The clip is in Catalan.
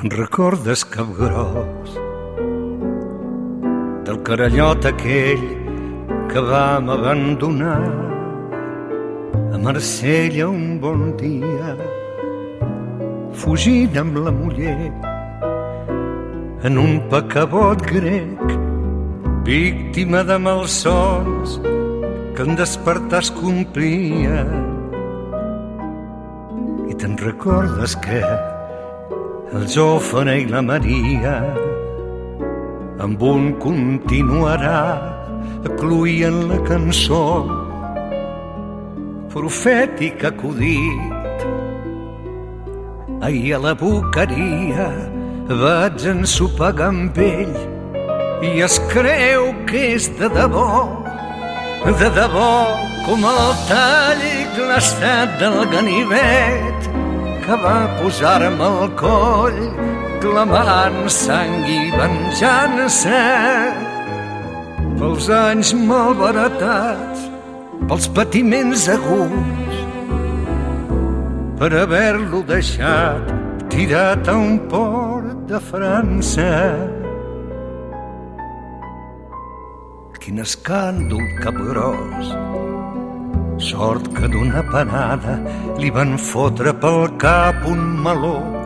Te'n recordes, Capgròs, del carallot aquell que vam abandonar a Marsella un bon dia, fugint amb la muller en un pecabot grec, víctima de malsons que en despertar es complia. I te'n recordes que el Jofre i la Maria amb un continuarà acluïen la cançó profètic acudit. Ahir a la Boqueria vaig ensopegar amb ell i es creu que és de debò com el tall glaçat del ganivet que va posar-me al coll clamant sang i venjança pels anys malbaratats, pels patiments aguts, per haver-lo deixat tirat a un port de França. Quin escàndol, Capgròs! Sort que d'una panada li van fotre pel cap un meló